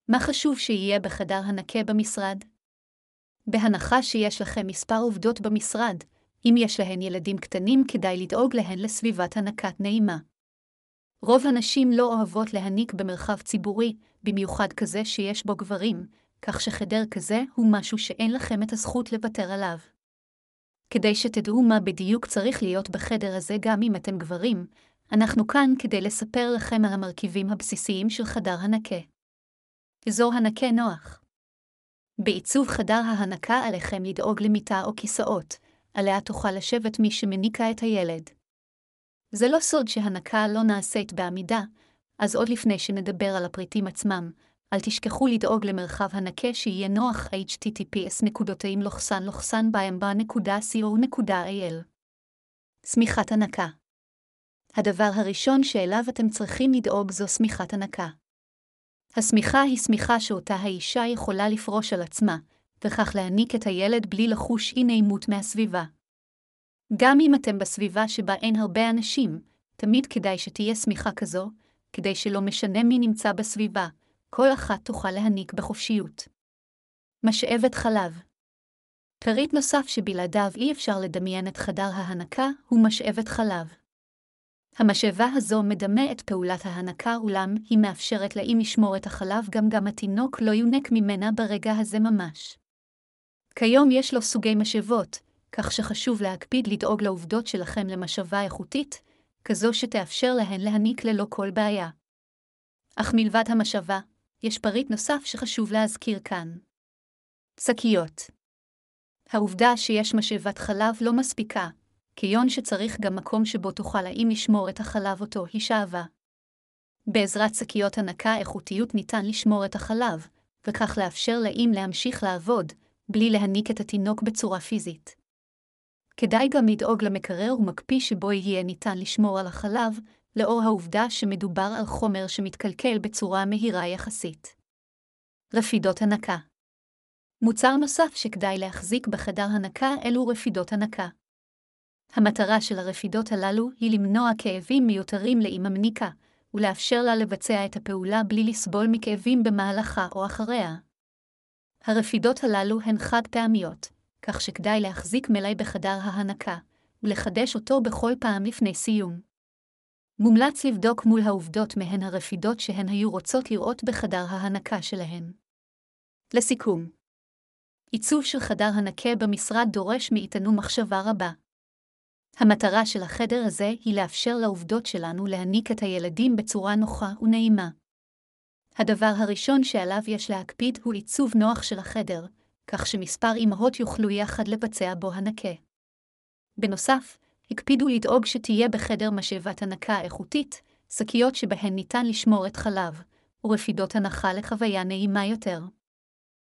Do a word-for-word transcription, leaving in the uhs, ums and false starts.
מה חשוב שיהיה בחדר הנקה במשרד? בהנחה שיש לכם מספר עובדות במשרד, אם יש להן ילדים קטנים כדאי לדאוג להן לסביבת הנקת נעימה. רוב הנשים לא אוהבות להניק במרחב ציבורי, במיוחד כזה שיש בו גברים, כך שחדר כזה הוא משהו שאין לכם את הזכות לוותר עליו. כדי שתדעו מה בדיוק צריך להיות בחדר הזה גם אם אתם גברים, אנחנו כאן כדי לספר לכם על המרכיבים הבסיסיים של חדר הנקה. אזור הנקה נוח. בעיצוב חדר ההנקה עליכם לדאוג למיטה או כיסאות, עליה תוכל לשבת מי שמניקה את הילד. זה לא סוד שהנקה לא נעשית בעמידה, אז עוד לפני שנדבר על הפריטים עצמם, אל תשכחו לדאוג למרחב הנקה שיהיה נוח אייץ' טי טי פי אס נקודתיים לוחסן לוחסן באמבה נקודה סי או נקודה איי אל. שמיכת הנקה. הדבר הראשון שאליו אתם צריכים לדאוג זו שמיכת הנקה. השמיכה היא שמיכה שאותה האישה יכולה לפרוש על עצמה, וכך להניק את הילד בלי לחוש אי נעימות מהסביבה. גם אם אתם בסביבה שבה אין הרבה אנשים, תמיד כדאי שתהיה שמיכה כזו, כדי שלא משנה מי נמצא בסביבה, כל אחת תוכל להניק בחופשיות. משאבת חלב. פריט נוסף שבלעדיו אי אפשר לדמיין את חדר ההנקה הוא משאבת חלב. המשאבה הזו מדמה את פעולת ההנקה אולם היא מאפשרת לאם לשמור את החלב גם גם התינוק לא יונק ממנה ברגע הזה ממש. כיום יש לו סוגי משאבות, כך שחשוב להקפיד לדאוג לעובדות שלכם למשאבה איכותית, כזו שתאפשר להן להניק ללא כל בעיה. אך מלבד המשאבה, יש פריט נוסף שחשוב להזכיר כאן. שקיות. העובדה שיש משאבת חלב לא מספיקה, כיון שצריך גם מקום שבו תוכל האם לשמור את החלב אותו היא שאבה. בעזרת שקיות הנקה איכותיות ניתן לשמור את החלב, וכך לאפשר לאם להמשיך לעבוד, בלי להניק את התינוק בצורה פיזית. כדאי גם לדאוג למקרר ומקפיא שבו יהיה ניתן לשמור על החלב, לאור העובדה שמדובר על חומר שמתקלקל בצורה מהירה יחסית. רפידות הנקה. מוצר נוסף שכדאי להחזיק בחדר הנקה אלו רפידות הנקה. המטרה של הרפידות הללו היא למנוע כאבים מיותרים לאם המניקה, ולאפשר לה לבצע את הפעולה בלי לסבול מכאבים במהלכה או אחריה. הרפידות הללו הן חד פעמיות, כך שכדאי להחזיק מלאי בחדר ההנקה, ולחדש אותו בכל פעם לפני סיום. מומלץ לבדוק מול העובדות מהן הרפידות שהן היו רוצות לראות בחדר ההנקה שלהן. לסיכום, עיצוב של חדר הנקה במשרד דורש מאיתנו מחשבה רבה. המטרה של החדר הזה היא לאפשר לעובדות שלנו להניק את הילדים בצורה נוחה ונעימה. הדבר הראשון שעליו יש להקפיד הוא עיצוב נוח של החדר, כך שמספר אמהות יוכלו יחד לבצע בו הנקה. בנוסף, הקפידו לדאוג שתהיה בחדר משאבת הנקה איכותית, שקיות שבהן ניתן לשמור את חלב, ורפידות הנחה לחוויה נעימה יותר.